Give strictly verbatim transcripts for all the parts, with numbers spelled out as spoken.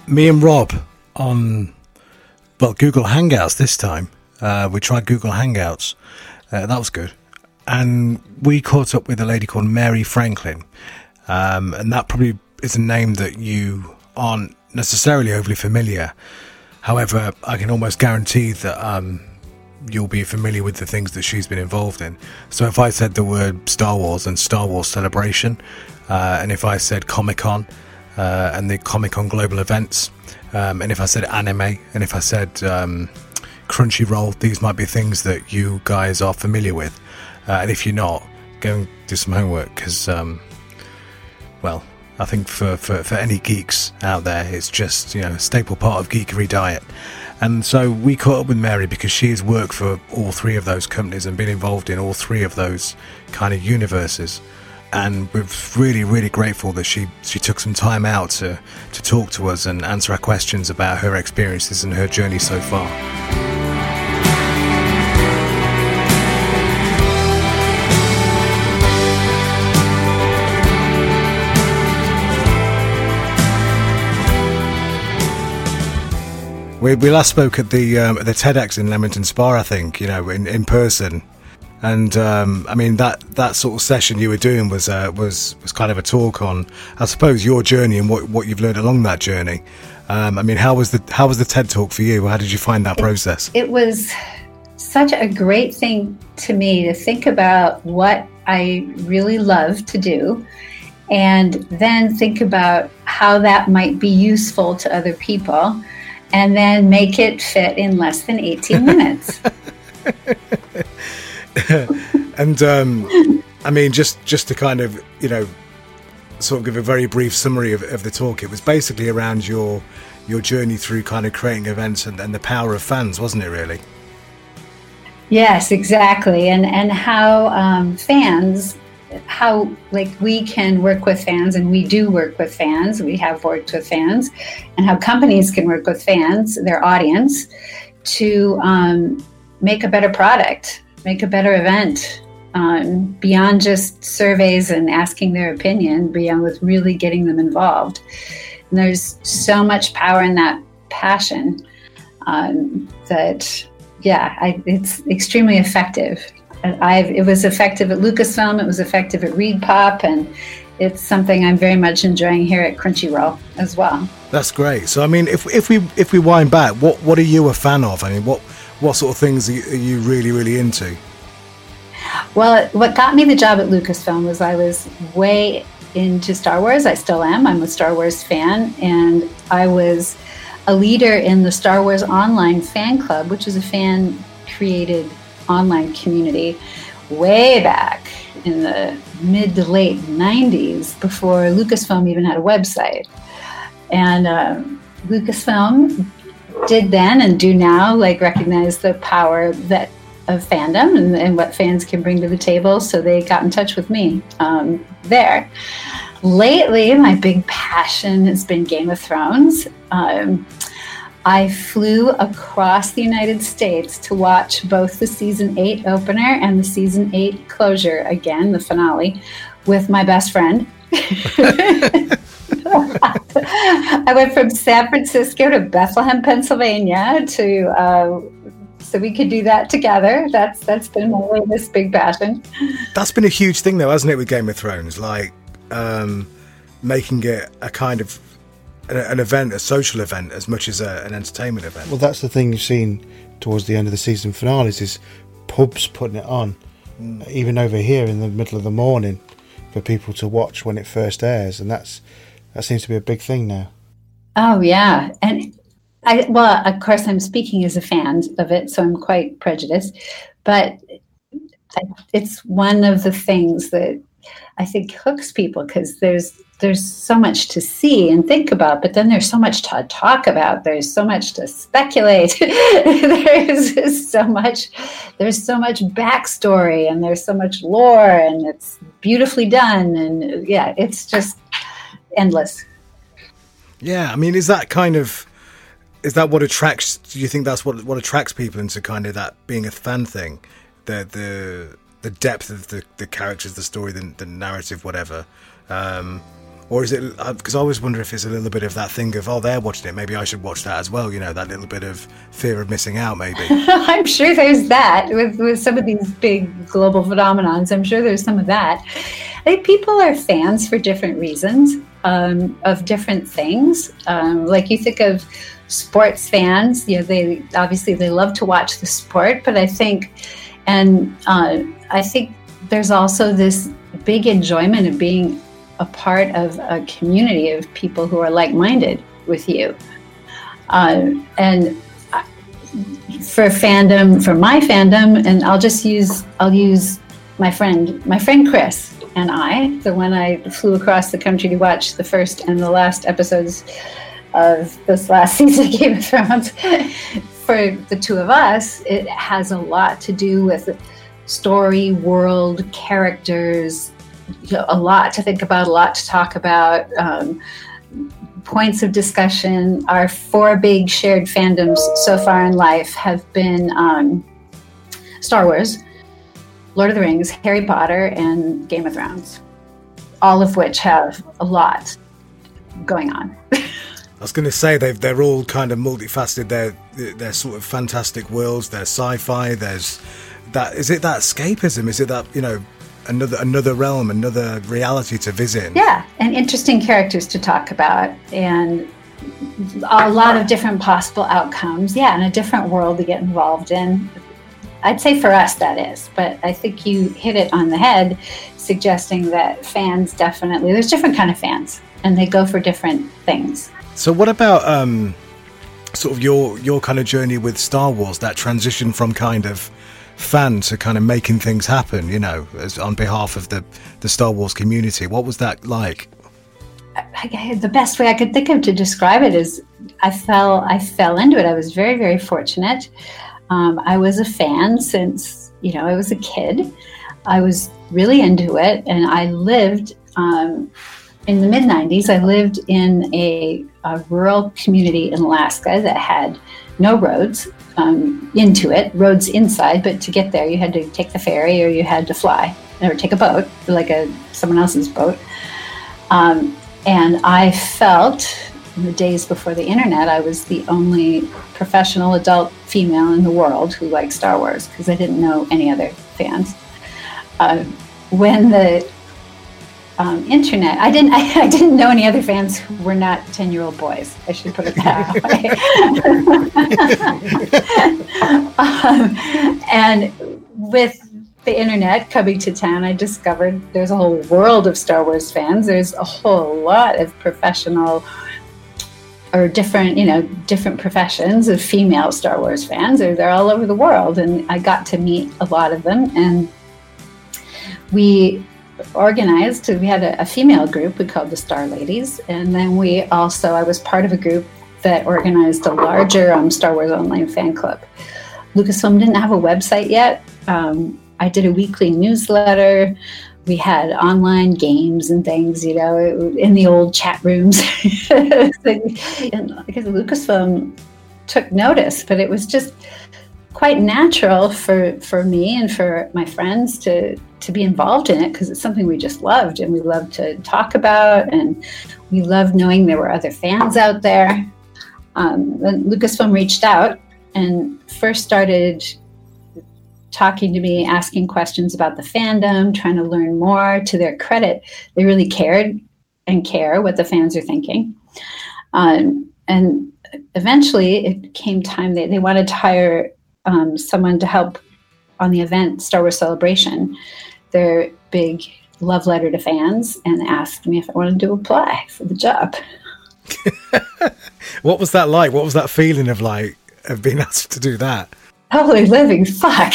me and Rob on, well, Google Hangouts this time. Uh, we tried Google Hangouts. Uh, that was good. And we caught up with a lady called Mary Franklin. Um, and that probably is a name that you aren't necessarily overly familiar. However, I can almost guarantee that um, you'll be familiar with the things that she's been involved in. So if I said the word Star Wars and Star Wars Celebration, uh, and if I said Comic-Con uh, and the Comic-Con global events, um, and if I said anime, and if I said um, Crunchyroll, these might be things that you guys are familiar with. Uh, and if you're not, go and do some homework, because, um, well, I think for, for, for any geeks out there, it's just, you know, a staple part of geekery diet. And so we caught up with Mary because she has worked for all three of those companies and been involved in all three of those kind of universes. And we're really, really grateful that she, she took some time out to, to talk to us and answer our questions about her experiences and her journey so far. We, we last spoke at the um, at the TEDx in Leamington Spa, I think, you know, in, in person. And um, I mean, that, that sort of session you were doing was uh, was was kind of a talk on, I suppose, your journey and what what you've learned along that journey. Um, I mean, how was the how was the TED Talk for you? How did you find that process? It, it was such a great thing to me to think about what I really love to do, and then think about how that might be useful to other people, and then make it fit in less than eighteen minutes. And um, I mean, just, just to kind of, you know, sort of give a very brief summary of, of the talk, it was basically around your your journey through kind of creating events and, and the power of fans, wasn't it, really? Yes, exactly. And, and how um, fans, how like we can work with fans, and we do work with fans, we have worked with fans, and how companies can work with fans, their audience, to um, make a better product, make a better event, um, beyond just surveys and asking their opinion, beyond with really getting them involved. And there's so much power in that passion um, that, yeah, I, it's extremely effective. I've, it was effective at Lucasfilm, it was effective at ReedPop, and it's something I'm very much enjoying here at Crunchyroll as well. That's great. So, I mean, if if we if we wind back, what what are you a fan of? I mean, what what sort of things are you, are you really, really into? Well, what got me the job at Lucasfilm was I was way into Star Wars. I still am. I'm a Star Wars fan, and I was a leader in the Star Wars Online Fan Club, which is a fan-created online community way back in the mid to late nineties, before Lucasfilm even had a website. And uh, Lucasfilm did then and do now, like, recognize the power that of fandom and, and what fans can bring to the table. So they got in touch with me um, there. Lately, my big passion has been Game of Thrones. Um, I flew across the United States to watch both the season eight opener and the season eight closure, again, the finale, with my best friend. I went from San Francisco to Bethlehem, Pennsylvania, to uh, so we could do that together. That's that's been my latest big passion. That's been a huge thing, though, hasn't it, with Game of Thrones? Like um, making it a kind of an, an event, a social event, as much as a, an entertainment event. Well, that's the thing you've seen towards the end of the season finales, is pubs putting it on, mm. even over here in the middle of the morning, for people to watch when it first airs, and that's that seems to be a big thing now. Oh yeah, and I well, of course, I'm speaking as a fan of it, so I'm quite prejudiced, but it's one of the things that I think hooks people, because there's there's so much to see and think about, but then there's so much to talk about. There's so much to speculate. there's so much, there's so much backstory, and there's so much lore, and it's beautifully done. And yeah, it's just endless. Yeah. I mean, is that kind of, is that what attracts, do you think that's what, what attracts people into kind of that being a fan thing? The, the, the depth of the, the characters, the story, the, the narrative, whatever. Um, Or is it, because I always wonder if it's a little bit of that thing of, oh, they're watching it, maybe I should watch that as well, you know, that little bit of fear of missing out, maybe. I'm sure there's that with, with some of these big global phenomenons. I'm sure there's some of that. I think people are fans for different reasons, um, of different things. Um, like you think of sports fans, you know, they obviously they love to watch the sport, but I think, and uh, I think there's also this big enjoyment of being a part of a community of people who are like-minded with you. Uh, and for fandom, for my fandom, and I'll just use, I'll use my friend, my friend Chris and I, the one I flew across the country to watch the first and the last episodes of this last season of Game of Thrones. For the two of us, it has a lot to do with story, world, characters, you know, a lot to think about, a lot to talk about, um, points of discussion. Our four big shared fandoms so far in life have been um, Star Wars, Lord of the Rings, Harry Potter, and Game of Thrones, all of which have a lot going on. I was going to say they've they're all kind of multifaceted. They're they're sort of fantastic worlds. They're sci-fi. There's that. Is it that escapism? Is it that, you know, another another realm, another reality to visit? Yeah, and interesting characters to talk about, and a lot of different possible outcomes. Yeah, and a different world to get involved in. I'd say for us that is, but I think you hit it on the head, suggesting that fans definitely, there's different kind of fans, and they go for different things. So what about um, sort of your your kind of journey with Star Wars, that transition from kind of fan to kind of making things happen, you know, as on behalf of the, the Star Wars community? What was that like? I, I, the best way I could think of to describe it is I fell I fell into it. I was very, very fortunate. Um, I was a fan since, you know, I was a kid. I was really into it, and I lived um, in the mid nineties. I lived in a, a rural community in Alaska that had no roads um, into it, roads inside, but to get there you had to take the ferry or you had to fly or take a boat, like a someone else's boat. Um, and I felt in the days before the internet, I was the only professional adult female in the world who liked Star Wars, because I didn't know any other fans. Uh, when the um, internet, I didn't, I, I didn't know any other fans who were not ten-year-old boys. I should put it that way. um, and with the internet coming to town, I discovered there's a whole world of Star Wars fans. There's a whole lot of professional or different, you know, different professions of female Star Wars fans. They're, they're all over the world. And I got to meet a lot of them. And we organized, we had a, a female group we called the Star Ladies. And then we also, I was part of a group that organized a larger um, Star Wars Online fan club. Lucasfilm didn't have a website yet. Um, I did a weekly newsletter. We had online games and things, you know, in the old chat rooms. And because Lucasfilm took notice, but it was just quite natural for, for me and for my friends to, to be involved in it, because it's something we just loved and we loved to talk about, and we loved knowing there were other fans out there. Um, when Lucasfilm reached out and first started talking to me, asking questions about the fandom, trying to learn more. To their credit, they really cared and care what the fans are thinking. Um, and eventually it came time that they wanted to hire um, someone to help on the event Star Wars Celebration, their big love letter to fans, and asked me if I wanted to apply for the job. What was that like? What was that feeling of like, of being asked to do that? Holy living fuck.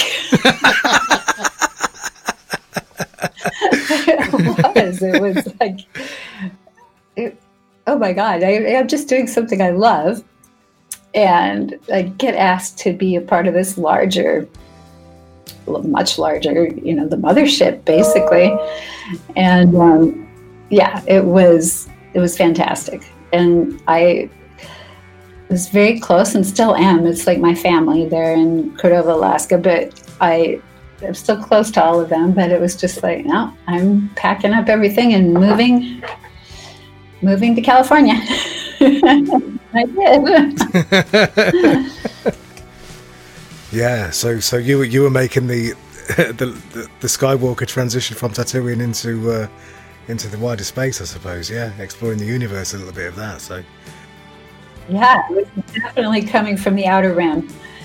It was. It was like, it, oh my God, I, I'm just doing something I love. And I get asked to be a part of this larger, much larger, you know, the mothership, basically. And um, yeah, it was, it was fantastic. And I was very close and still am. It's like my family there in Cordova, Alaska, but I am still close to all of them. But it was just like, no, I'm packing up everything and moving moving to California. I did. Yeah, so so you were you were making the the, the the Skywalker transition from Tatooine into uh, into the wider space, I suppose. Yeah, exploring the universe, a little bit of that. So yeah, it was definitely coming from the Outer Rim.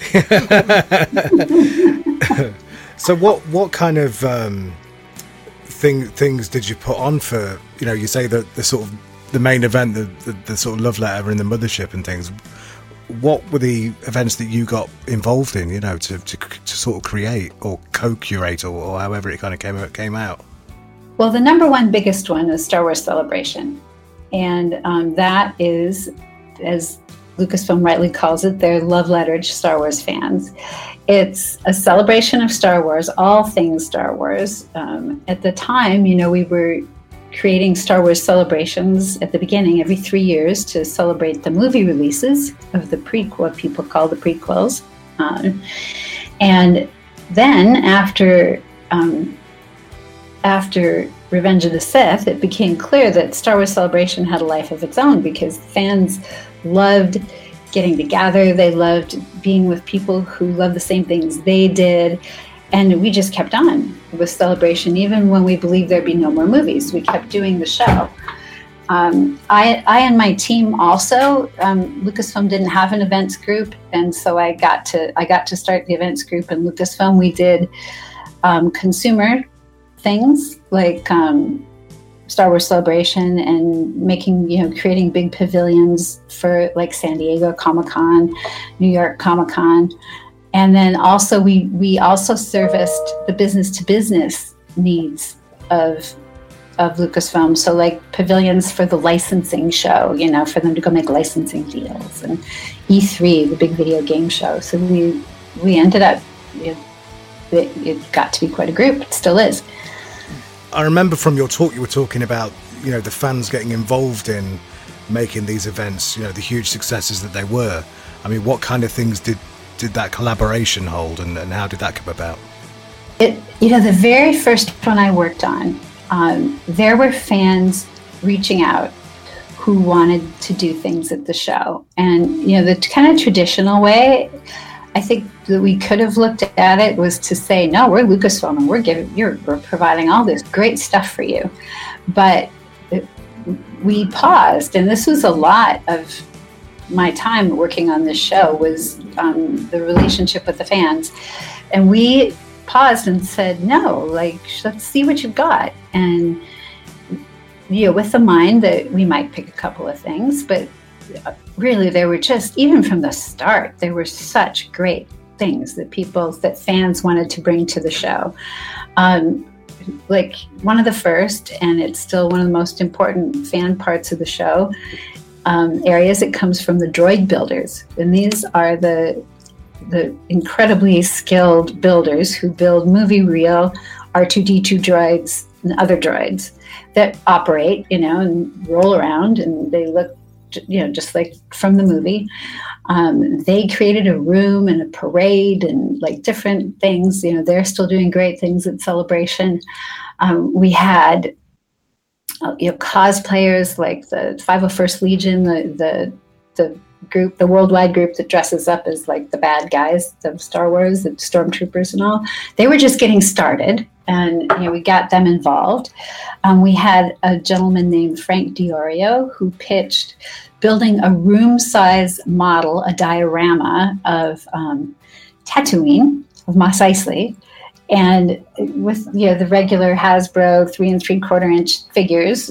So what what kind of um, thing things did you put on for, you know, you say the the sort of the main event, the, the the sort of love letter and the mothership and things. What were the events that you got involved in, you know, to, to, to sort of create or co-curate or, or however it kind of came, came out? Well, the number one biggest one is Star Wars Celebration. And um, that is, as Lucasfilm rightly calls it, their love letter to Star Wars fans. It's a celebration of Star Wars, all things Star Wars. Um, at the time, you know, we were creating Star Wars celebrations at the beginning every three years to celebrate the movie releases of the prequel, what people call the prequels. Um, and then after um, after Revenge of the Sith, it became clear that Star Wars Celebration had a life of its own because fans loved getting together. They loved being with people who loved the same things they did. And we just kept on with Celebration, even when we believed there'd be no more movies. We kept doing the show. Um, I, I and my team also, um, Lucasfilm didn't have an events group, and so I got to I got to start the events group in Lucasfilm. We did um, consumer things like um, Star Wars Celebration and making, you know, creating big pavilions for like San Diego Comic-Con, New York Comic-Con. And then also we we also serviced the business to business needs of of Lucasfilm. So like pavilions for the licensing show, you know, for them to go make licensing deals, and E three, the big video game show. So we we ended up, it, it, it got to be quite a group. It still is. I remember from your talk you were talking about, you know, the fans getting involved in making these events, you know, the huge successes that they were. I mean, what kind of things did did that collaboration hold, and, and how did that come about? It, you know, the very first one I worked on, um, there were fans reaching out who wanted to do things at the show. And, you know, the kind of traditional way, I think that we could have looked at it was to say, no, we're Lucasfilm and we're giving, you're, we're providing all this great stuff for you. But it, we paused, and this was a lot of my time working on this show was um, the relationship with the fans. And we paused and said, no, like, let's see what you've got. And, you know, with the mind that we might pick a couple of things, but really there were just, even from the start, there were such great things that people, that fans wanted to bring to the show. Um, like one of the first, and it's still one of the most important fan parts of the show, Um, areas, it comes from the droid builders. And these are the the incredibly skilled builders who build movie reel R two D two droids and other droids that operate, you know, and roll around, and they look, you know, just like from the movie. Um, they created a room and a parade and like different things. You know, they're still doing great things at Celebration. Um, we had Uh, you know, cosplayers like the five oh first Legion, the the the group, the worldwide group that dresses up as like the bad guys of Star Wars, the stormtroopers and all. They were just getting started, and you know, we got them involved. Um, we had a gentleman named Frank Diorio who pitched building a room-size model, a diorama of um, Tatooine, of Mos Eisley. And with, you know, the regular Hasbro three and three quarter inch figures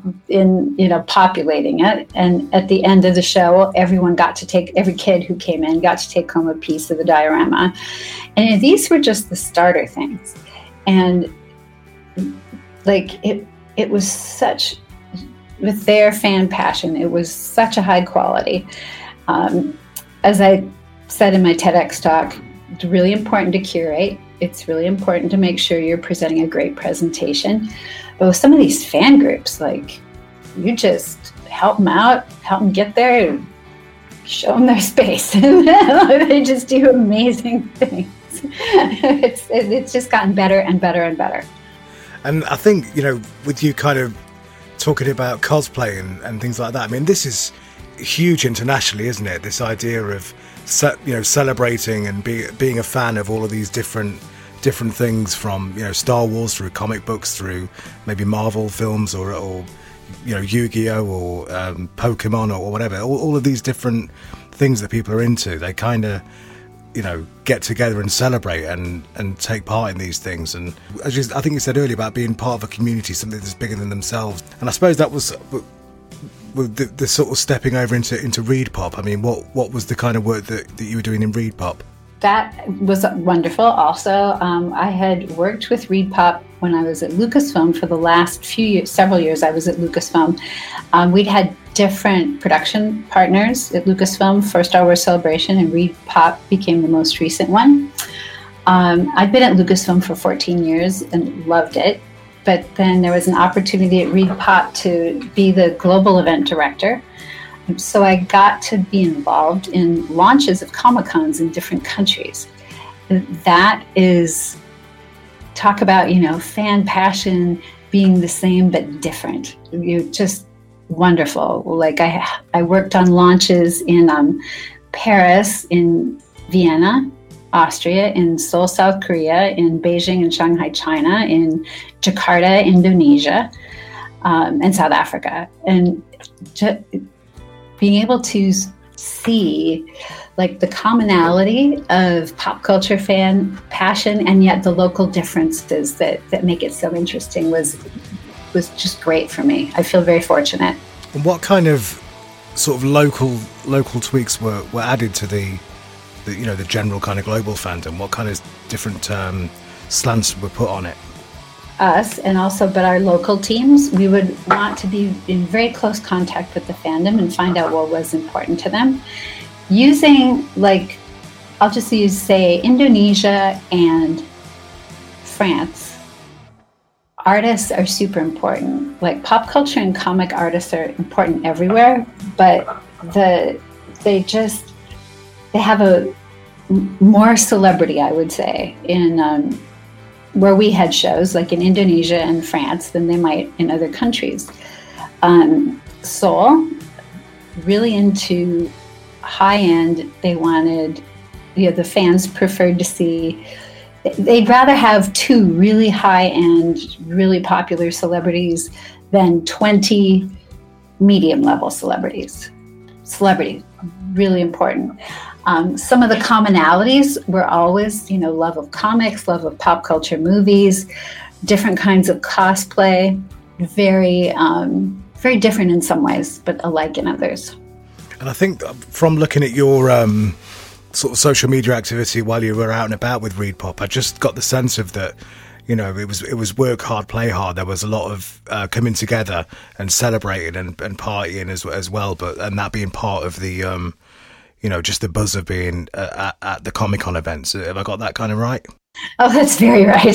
in, you know, populating it. And at the end of the show, everyone got to take, every kid who came in got to take home a piece of the diorama. And these were just the starter things. And like, it, it was such, with their fan passion, it was such a high quality. Um, as I said in my TEDx talk, it's really important to curate. It's really important to make sure you're presenting a great presentation. But with some of these fan groups, like, you just help them out, help them get there, and show them their space. They just do amazing things. It's, it's just gotten better and better and better. And I think, you know, with you kind of talking about cosplay and, and things like that. I mean, this is huge internationally, isn't it? This idea of ce- you know celebrating and be, being a fan of all of these different different things, from you know Star Wars through comic books through maybe Marvel films or or you know Yu-Gi-Oh or um, Pokemon or, or whatever. All, all of these different things that people are into, they kind of you know get together and celebrate and and take part in these things. And as you, I think you said earlier about being part of a community, something that's bigger than themselves. And I suppose that was with the, the sort of stepping over into into ReedPop. I mean, what what was the kind of work that, that you were doing in ReedPop? That was wonderful. Also, um, I had worked with ReedPop when I was at Lucasfilm for the last few years, several years I was at Lucasfilm. Um, we'd had different production partners at Lucasfilm for Star Wars Celebration, and ReedPop became the most recent one. Um, I'd been at Lucasfilm for fourteen years and loved it, but then there was an opportunity at ReedPop to be the global event director. So I got to be involved in launches of Comic-Cons in different countries. That is, talk about, you know, fan passion being the same but different. You're just wonderful. Like I, I worked on launches in um, Paris, in Vienna, Austria, in Seoul, South Korea, in Beijing and Shanghai, China, in Jakarta, Indonesia, um, and South Africa. And just, being able to see like the commonality of pop culture fan passion and yet the local differences that, that make it so interesting was was just great for me. I feel very fortunate. And what kind of sort of local local tweaks were, were added to the, the you know the general kind of global fandom? What kind of different um, slants were put on it? Us and also but our local teams, we would want to be in very close contact with the fandom and find out what was important to them. Using, like, I'll just use, say, Indonesia and France. Artists are super important. Like, pop culture and comic artists are important everywhere, but the they just, they have a more celebrity, I would say, in um, where we had shows, like in Indonesia and France, than they might in other countries. Um, Seoul, really into high-end, they wanted, you know, the fans preferred to see, they'd rather have two really high-end, really popular celebrities than twenty medium-level celebrities. Celebrities, really important. Um, some of the commonalities were always, you know, love of comics, love of pop culture movies, different kinds of cosplay, very, um, very different in some ways, but alike in others. And I think from looking at your um, sort of social media activity while you were out and about with ReedPop, I just got the sense of that, you know, it was it was work hard, play hard. There was a lot of uh, coming together and celebrating and, and partying as as well, but and that being part of the. Um, you know, just the buzz of being uh, at, at the Comic-Con events. Have I got that kind of right? Oh, that's very right.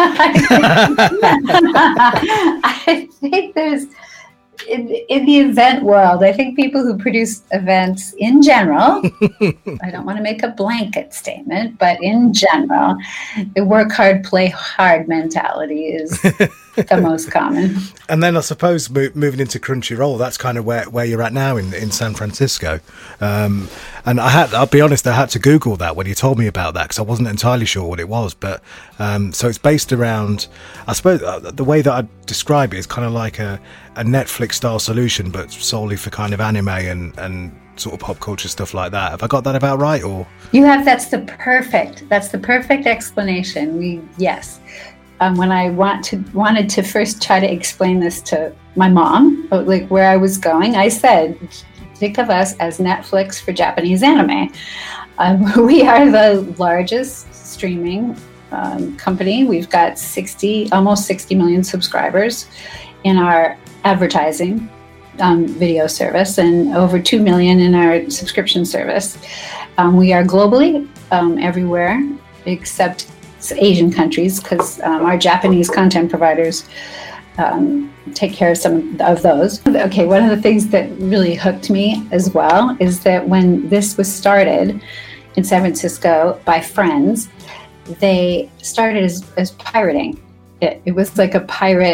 I think there's, in, in the event world, I think people who produce events in general, I don't want to make a blanket statement, but in general, the work hard, play hard mentality is the most common. And then I suppose mo- moving into Crunchyroll, that's kind of where, where you're at now in, in San Francisco. Um, and I had, I'll be honest, I had to Google that when you told me about that because I wasn't entirely sure what it was. But um, so it's based around, I suppose uh, the way that I describe it is kind of like a, a Netflix style solution, but solely for kind of anime and, and sort of pop culture stuff like that. Have I got that about right? Or you have, that's the perfect, that's the perfect explanation. We, yes. Um, when I want to wanted to first try to explain this to my mom, like where I was going, I said, think of us as Netflix for Japanese anime. Um, we are the largest streaming um, company. We've got sixty, almost sixty million subscribers in our advertising um, video service and over two million in our subscription service. Um, we are globally um, everywhere except Asian countries, because um, our Japanese content providers um, take care of some of those. Okay, one of the things that really hooked me as well is that when this was started in San Francisco by friends, they started as, as pirating. It, it was like a pirate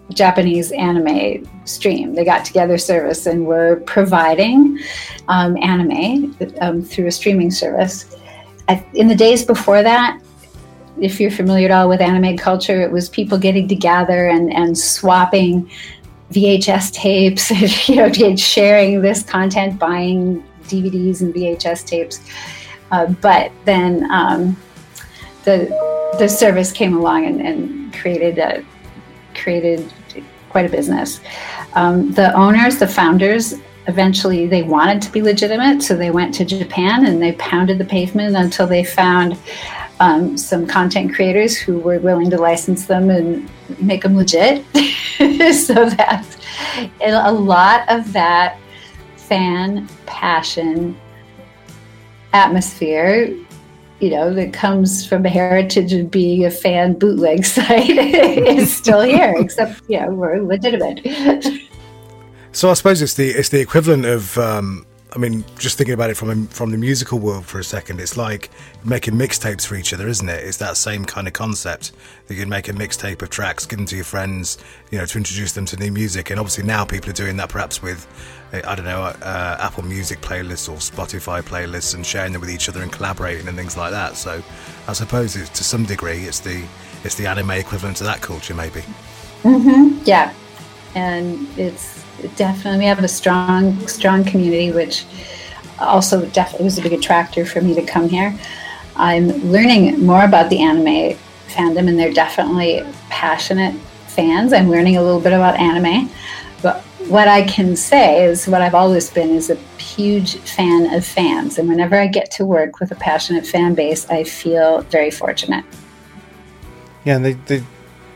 Japanese anime stream. They got together service and were providing um, anime um, through a streaming service. I, in the days before that, if you're familiar at all with anime culture, it was people getting together and, and swapping V H S tapes, you know, sharing this content, buying D V Ds and V H S tapes. Uh, but then um, the the service came along and, and created a, created quite a business. Um, the owners, the founders, eventually they wanted to be legitimate, so they went to Japan and they pounded the pavement until they found um, some content creators who were willing to license them and make them legit. So that a lot of that fan passion atmosphere, you know, that comes from a heritage of being a fan bootleg site is still here, except, you know, we're legitimate. So I suppose it's the it's the equivalent of, um, I mean, just thinking about it from from the musical world for a second, it's like making mixtapes for each other, isn't it? It's that same kind of concept that you can make a mixtape of tracks, give them to your friends, you know, to introduce them to new music. And obviously now people are doing that perhaps with, I don't know, uh, Apple Music playlists or Spotify playlists and sharing them with each other and collaborating and things like that. So I suppose it's, to some degree it's the it's the anime equivalent to that culture, maybe. Mm-hmm. Yeah, and it's definitely, we have a strong strong community, which also definitely was a big attractor for me to come here. I'm learning more about the anime fandom, and they're definitely passionate fans. I'm learning a little bit about anime, but what I can say is what I've always been is a huge fan of fans. And whenever I get to work with a passionate fan base, I feel very fortunate. Yeah, and they, they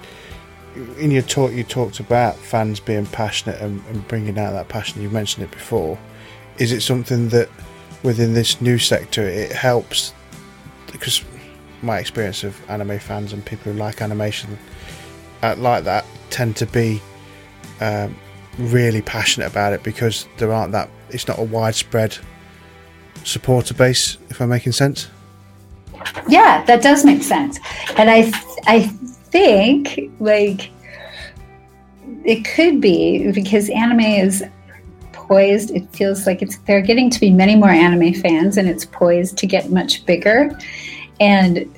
in your talk, you talked about fans being passionate and, and bringing out that passion. You mentioned it before. Is it something that within this new sector it helps? Because my experience of anime fans and people who like animation uh, like that tend to be um, really passionate about it, because there aren't that, it's not a widespread supporter base, if I'm making sense. Yeah, that does make sense. And I th- I think like it could be because anime is poised, it feels like it's there are getting to be many more anime fans, and it's poised to get much bigger. And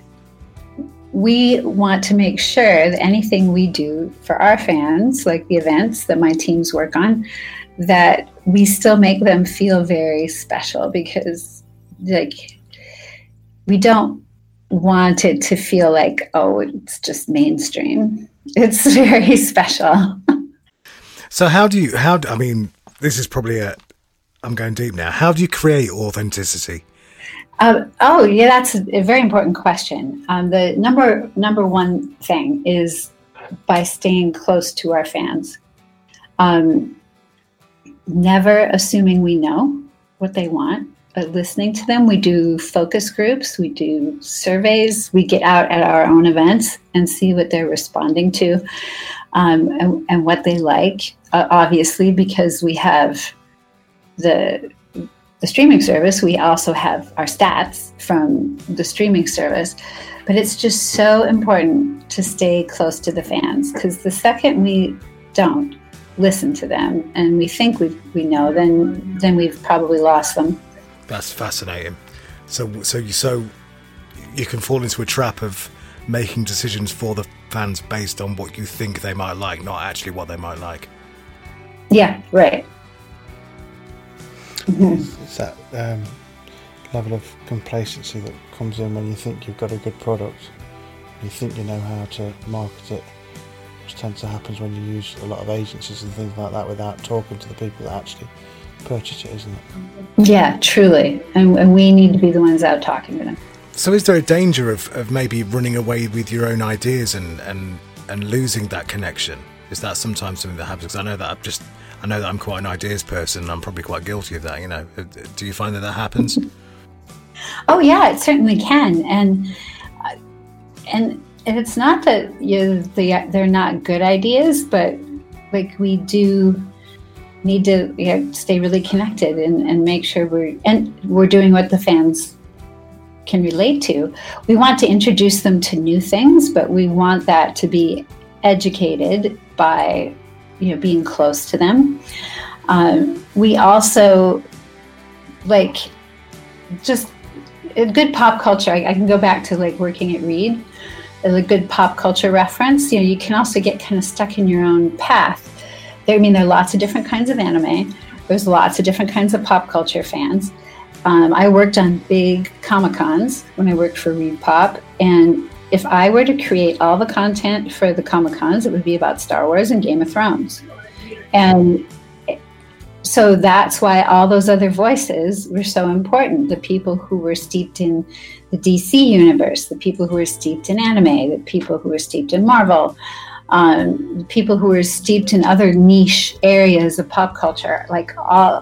we want to make sure that anything we do for our fans, like the events that my teams work on, that we still make them feel very special, because like we don't want it to feel like, oh, it's just mainstream. It's very special. So how do you, how, I mean, this is probably a, I'm going deep now. How do you create authenticity? Um, oh, yeah, that's a very important question. Um, the number number one thing is by staying close to our fans. Um, never assuming we know what they want, but listening to them. We do focus groups, we do surveys, we get out at our own events and see what they're responding to, um, and, and what they like. Uh, obviously, because we have the the streaming service, we also have our stats from the streaming service. But it's just so important to stay close to the fans, because the second we don't listen to them and we think we we know, then then we've probably lost them. That's fascinating. So so you so you can fall into a trap of making decisions for the fans based on what you think they might like, not actually what they might like. Yeah, right. Mm-hmm. It's that um, level of complacency that comes in when you think you've got a good product, you think you know how to market it, which tends to happen when you use a lot of agencies and things like that without talking to the people that actually purchase it, isn't it? Yeah, truly. And, and we need to be the ones out talking to them. So is there a danger of, of maybe running away with your own ideas and, and, and losing that connection? Is that sometimes something that happens? Because I know that I've just, I know that I'm quite an ideas person, and I'm probably quite guilty of that, you know. Do you find that that happens? Oh yeah, it certainly can. And and, and it's not that you they, they're not good ideas, but like we do need to you know, stay really connected and, and make sure we're and we're doing what the fans can relate to. We want to introduce them to new things, but we want that to be educated by, you know, being close to them. Um, we also like just a good pop culture. I, I can go back to like working at Reed as a good pop culture reference. You know, you can also get kind of stuck in your own path. There, I mean, there are lots of different kinds of anime. There's lots of different kinds of pop culture fans. Um, I worked on big Comic-Cons when I worked for Reed Pop, and if I were to create all the content for the Comic-Cons, it would be about Star Wars and Game of Thrones. And so that's why all those other voices were so important. The people who were steeped in the D C universe, the people who were steeped in anime, the people who were steeped in Marvel, um, the people who were steeped in other niche areas of pop culture, like all,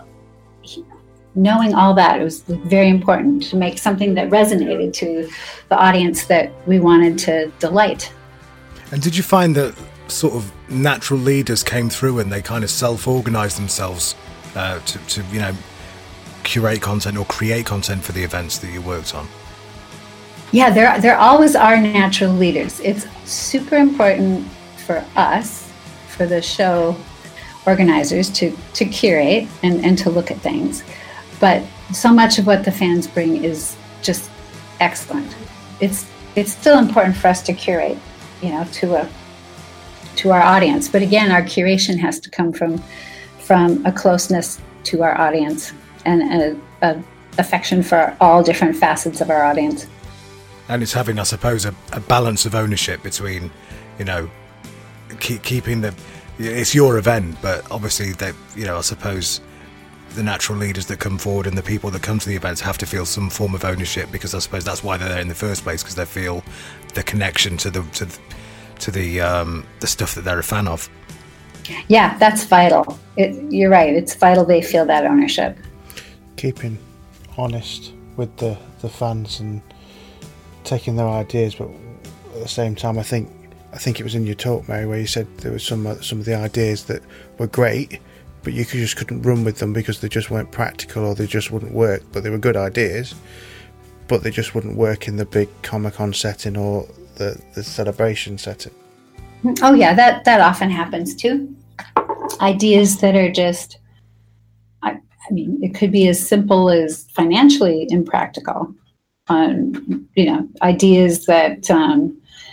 knowing all that, it was very important to make something that resonated to the audience that we wanted to delight. And did you find that sort of natural leaders came through and they kind of self-organized themselves uh, to, to, you know, curate content or create content for the events that you worked on? Yeah, there, there always are natural leaders. It's super important for us, for the show organizers, to, to curate and, and to look at things. But so much of what the fans bring is just excellent. It's it's still important for us to curate, you know, to a to our audience. But again, our curation has to come from from a closeness to our audience and a, a affection for all different facets of our audience. And it's having, I suppose, a, a balance of ownership between, you know, keep, keeping the it's your event, but obviously that, you know, I suppose the natural leaders that come forward and the people that come to the events have to feel some form of ownership, because I suppose that's why they're there in the first place, because they feel the connection to the to the, to the um the stuff that they're a fan of. Yeah, that's vital. It, you're right, it's vital they feel that ownership. Keeping honest with the the fans and taking their ideas, but at the same time, I think I think it was in your talk, Mary, where you said there was some some of the ideas that were great, but you just couldn't run with them because they just weren't practical or they just wouldn't work. But they were good ideas, but they just wouldn't work in the big Comic-Con setting or the, the celebration setting. Oh yeah, that, that often happens too. Ideas that are just, I, I mean, it could be as simple as financially impractical. Um, you know, ideas that um,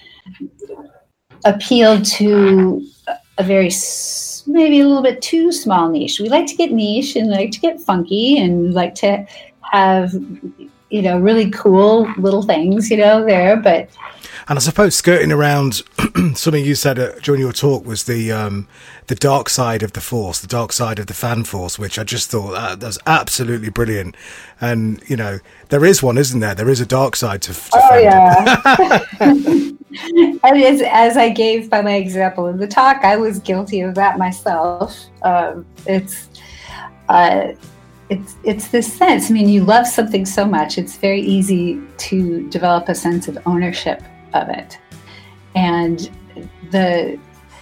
appeal to a very maybe a little bit too small niche. We like to get niche and like to get funky and like to have, you know, really cool little things, you know, there. But and I suppose skirting around something you said uh, during your talk was the um, the dark side of the force, the dark side of the fan force, which I just thought uh, that was absolutely brilliant. And you know, there is one, isn't there? There is a dark side to, to oh fandom. Yeah. And as, as I gave by my example in the talk, I was guilty of that myself. Um, it's uh, it's it's this sense. I mean, you love something so much, it's very easy to develop a sense of ownership of it, and the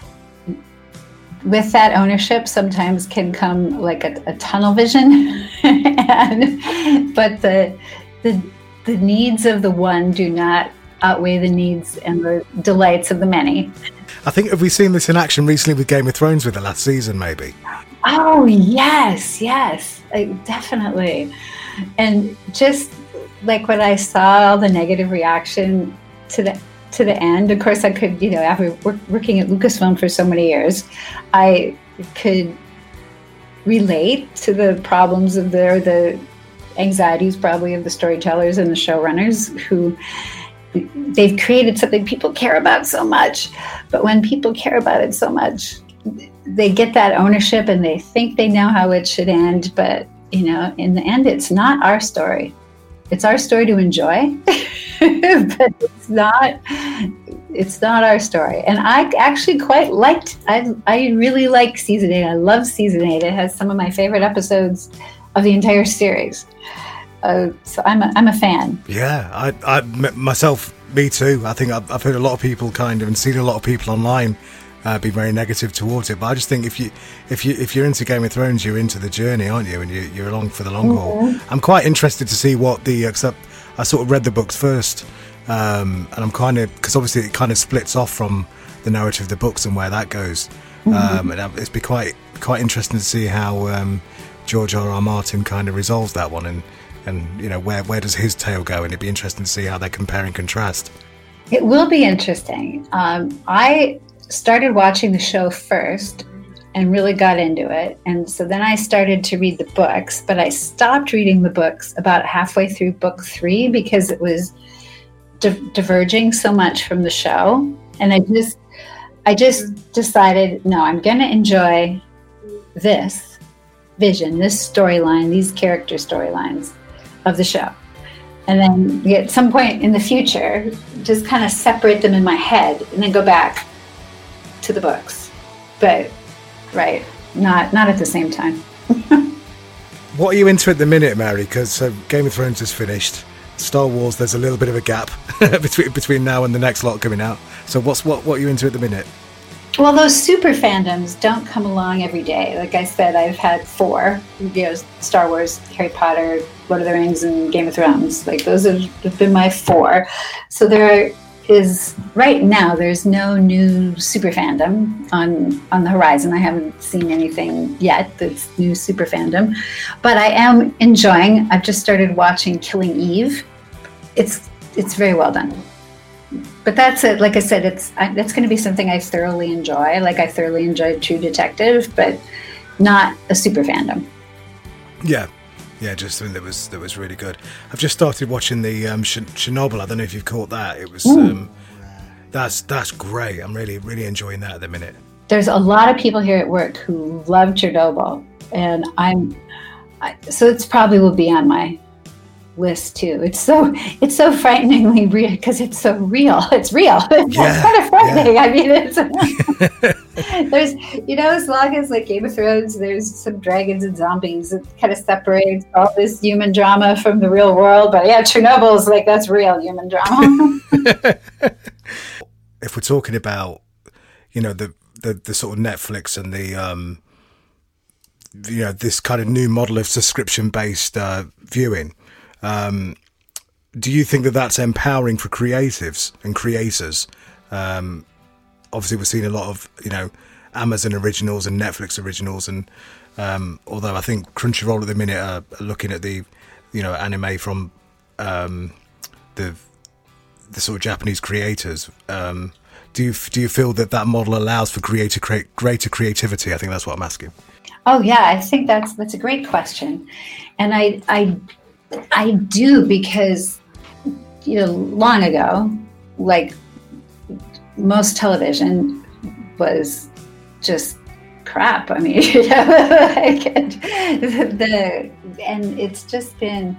with that ownership sometimes can come like a, a tunnel vision, and, but the the the needs of the one do not outweigh the needs and the delights of the many. I think, have we seen this in action recently with Game of Thrones with the last season, maybe? Oh, yes, yes, like, definitely. And just like when I saw the negative reaction to the to the end, of course I could, you know, after work, working at Lucasfilm for so many years, I could relate to the problems of the, or the anxieties probably of the storytellers and the showrunners who they've created something people care about so much, but when people care about it so much, they get that ownership and they think they know how it should end. But, you know, in the end, it's not our story. It's our story to enjoy, but it's not, it's not our story. And I actually quite liked, I, I really like season eight. I love season eight. It has some of my favorite episodes of the entire series. Uh, so I'm a, I'm a fan. Yeah, I, I myself, me too. I think I've, I've heard a lot of people kind of and seen a lot of people online uh, be very negative towards it. But I just think if you if you if you're into Game of Thrones, you're into the journey, aren't you? And you, you're along for the long mm-hmm. haul. I'm quite interested to see what the except I sort of read the books first, um, and I'm kind of because obviously it kind of splits off from the narrative of the books and where that goes. Mm-hmm. Um, and it's be quite quite interesting to see how um, George R. R. Martin kind of resolves that one, and and you know where where does his tale go, and it'd be interesting to see how they compare and contrast. It will be interesting. Um, I started watching the show first and really got into it, and so then I started to read the books, but I stopped reading the books about halfway through book three because it was di- diverging so much from the show, and I just I just decided, no, I'm going to enjoy this vision, this storyline, these character storylines of the show. And then at some point in the future, just kind of separate them in my head and then go back to the books. But, right, not not at the same time. What are you into at the minute, Mary? Because uh, Game of Thrones is finished. Star Wars, there's a little bit of a gap between between now and the next lot coming out. So what's what what are you into at the minute? Well, those super fandoms don't come along every day. Like I said, I've had four, you know, Star Wars, Harry Potter, Lord of the Rings, and Game of Thrones. Like those have been my four. So there is, right now, there's no new super fandom on, on the horizon. I haven't seen anything yet that's new super fandom. But I am enjoying, I've just started watching Killing Eve. It's it's very well done. But that's it. Like I said, it's I, that's going to be something I thoroughly enjoy. Like I thoroughly enjoyed True Detective, but not a super fandom. Yeah, yeah, just something that was that was really good. I've just started watching the um, Ch- Chernobyl. I don't know if you've caught that. It was um, that's that's great. I'm really really enjoying that at the minute. There's a lot of people here at work who love Chernobyl, and I'm I, so it's probably will be on my list too. It's so it's so frighteningly real because it's so real. It's real. It's yeah, kind of frightening. Yeah. I mean, it's there's you know, as long as like Game of Thrones, there's some dragons and zombies. It kind of separates all this human drama from the real world. But yeah, Chernobyl's like that's real human drama. If we're talking about, you know, the the, the sort of Netflix and the um, you know, this kind of new model of subscription based uh, viewing. Um, do you think that that's empowering for creatives and creators? Um, obviously, we're seeing a lot of, you know, Amazon originals and Netflix originals, and um, although I think Crunchyroll at the minute are looking at the, you know, anime from um, the the sort of Japanese creators. Um, do you do you feel that that model allows for greater create, greater creativity? I think that's what I'm asking. Oh yeah, I think that's that's a great question, and I I. I do because, you know, long ago, like most television was just crap. I mean, you know, like the and it's just been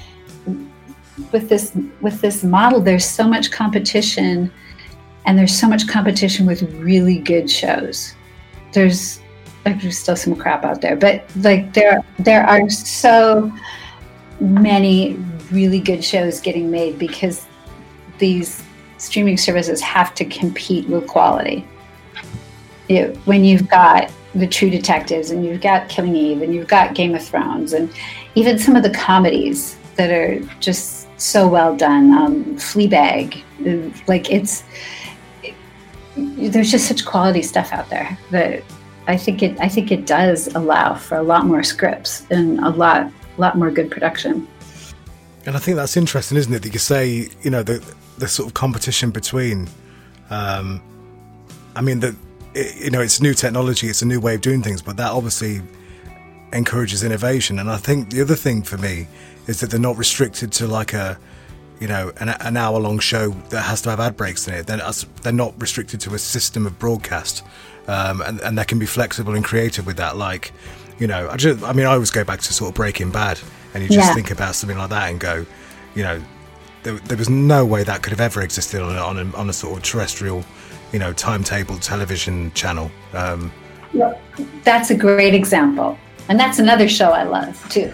with this with this model. There's so much competition, and there's so much competition with really good shows. There's like there's still some crap out there, but like there there are so many really good shows getting made because these streaming services have to compete with quality. You know, when you've got the True Detectives and you've got Killing Eve and you've got Game of Thrones and even some of the comedies that are just so well done, um, Fleabag, like it's it, there's just such quality stuff out there that I think it I think it does allow for a lot more scripts and a lot lot more good production. And I think that's interesting, isn't it? That you say, you know, the the sort of competition between, um, I mean, that you know, it's new technology, it's a new way of doing things, but that obviously encourages innovation. And I think the other thing for me is that they're not restricted to like a, you know, an, an hour long show that has to have ad breaks in it. They're, they're not restricted to a system of broadcast, um, and, and they can be flexible and creative with that. Like, you know, I just, I mean, I always go back to sort of Breaking Bad, and you just yeah. think about something like that and go, you know, there, there was no way that could have ever existed on a, on a, on a sort of terrestrial, you know, timetable television channel. Um, well, that's a great example, and that's another show I love too.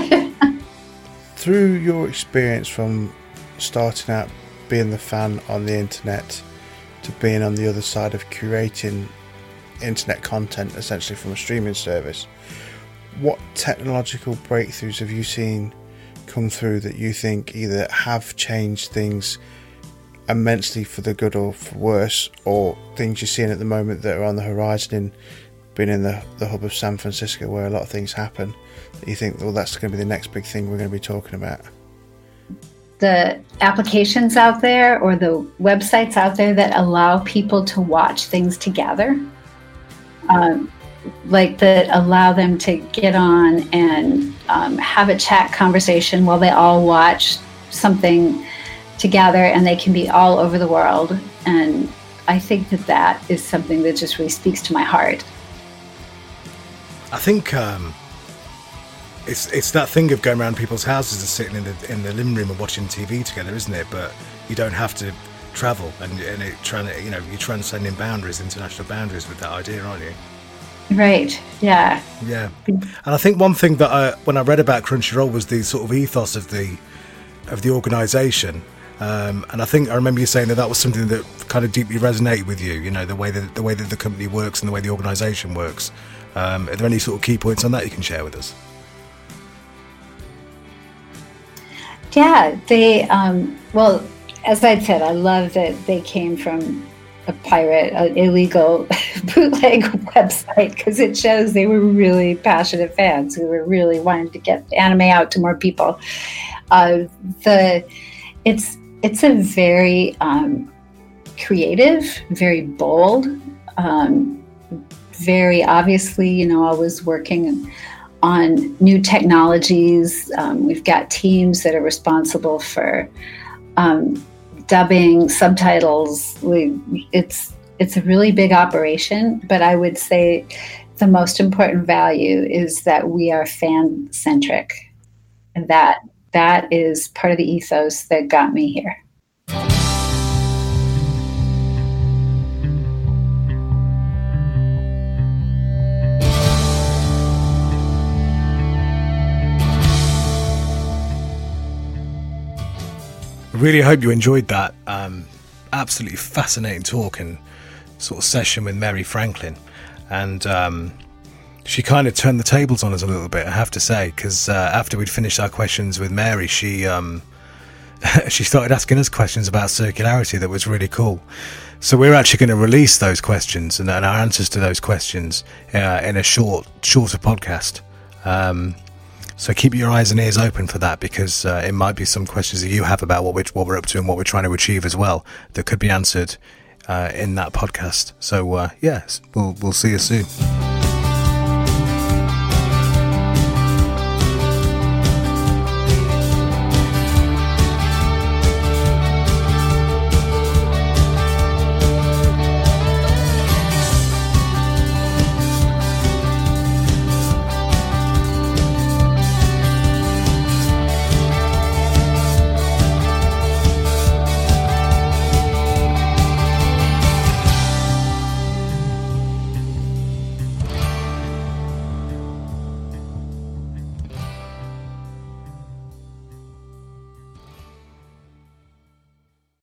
Through your experience from starting out being the fan on the internet to being on the other side of curating internet content essentially from a streaming service, what technological breakthroughs have you seen come through that you think either have changed things immensely for the good or for worse, or things you're seeing at the moment that are on the horizon in being in the, the hub of San Francisco where a lot of things happen, that you think, well, that's going to be the next big thing we're going to be talking about? The applications out there or the websites out there that allow people to watch things together, um, like that allow them to get on and um, have a chat conversation while they all watch something together, and they can be all over the world. And I think that that is something that just really speaks to my heart. I think um, it's it's that thing of going around people's houses and sitting in the in the living room and watching T V together, isn't it? But you don't have to travel, and and it trying to, you know, you're transcending boundaries, international boundaries with that idea, aren't you? Right. Yeah. Yeah. And I think one thing that I, when I read about Crunchyroll, was the sort of ethos of the of the organisation. Um, and I think I remember you saying that that was something that kind of deeply resonated with you. You know, the way that the way that the company works and the way the organisation works. Um, are there any sort of key points on that you can share with us? Yeah, they, um, well, as I said, I love that they came from a pirate, an illegal bootleg website, because it shows they were really passionate fans who were really wanting to get anime out to more people. Uh, the, it's, it's a very um, creative, very bold, um, very obviously, you know, always working on new technologies. Um, we've got teams that are responsible for um, dubbing, subtitles. We, it's it's a really big operation, but I would say the most important value is that we are fan-centric, and that that is part of the ethos that got me here. I really hope you enjoyed that um, absolutely fascinating talk and sort of session with Mary Franklin. And um, she kind of turned the tables on us a little bit, I have to say, because uh, after we'd finished our questions with Mary, she um, she started asking us questions about circularity that was really cool. So we're actually going to release those questions and, and our answers to those questions uh, in a short, shorter podcast. Um, So keep your eyes and ears open for that, because uh, it might be some questions that you have about what we're, what we're up to and what we're trying to achieve as well that could be answered uh, in that podcast. So, uh, yes, we'll, we'll see you soon.